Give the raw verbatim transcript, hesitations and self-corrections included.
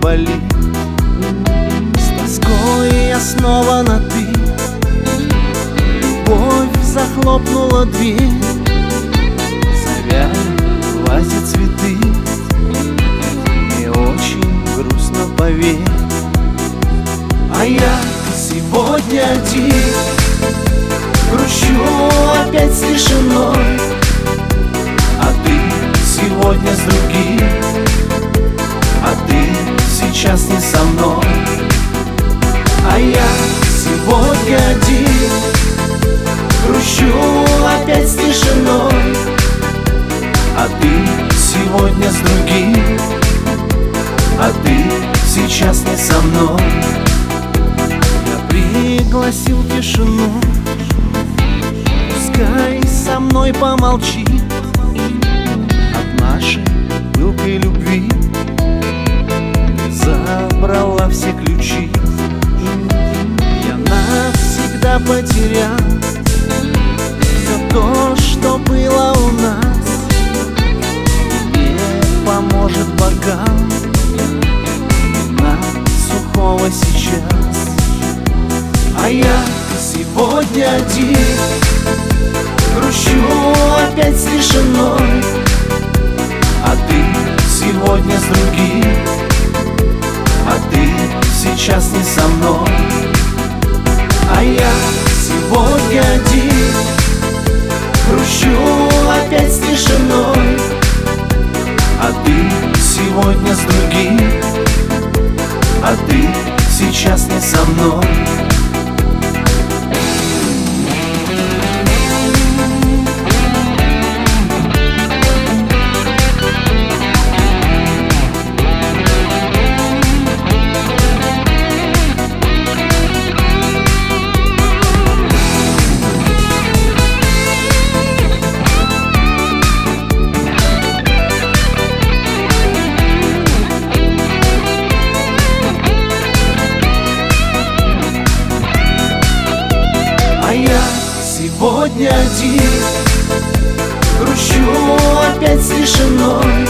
болит. С тоской я снова на «ты». Любовь захлопнула дверь, завяли в вазе цветы. Мне очень грустно, поверь. А я сегодня один, грущу опять с тишиной. А ты сегодня с другим, а ты сейчас не со мной. А я сегодня один, грущу опять с тишиной. А ты сегодня с другим, а ты сейчас не со мной. Я пригласил тишину, пускай со мной помолчит от нашей пылкой любви. Ты забрала все ключи, я навсегда потерял все то, что было у нас. Не поможет бокал вина сухого сейчас. А я сегодня один, грущу опять с тишиной. А ты сегодня с другим, а ты сейчас не со мной. А я сегодня один, грущу опять с тишиной. А ты сегодня с другим, а ты сейчас не со мной. Сегодня один, грущу опять с тишиной.